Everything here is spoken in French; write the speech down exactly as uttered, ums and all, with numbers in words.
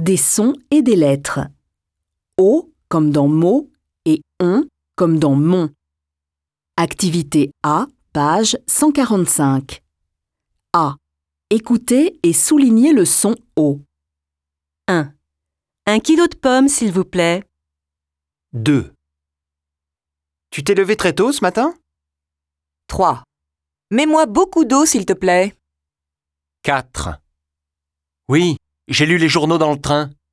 Des sons et des lettres. O comme dans mot et on comme dans mon. Activité A, page cent quarante-cinq. A. Écoutez et soulignez le son O. un. Un kilo de pommes, s'il vous plaît. deux. Tu t'es levé très tôt ce matin? trois. Mets-moi beaucoup d'eau, s'il te plaît. quatre. Oui, j'ai lu les journaux dans le train.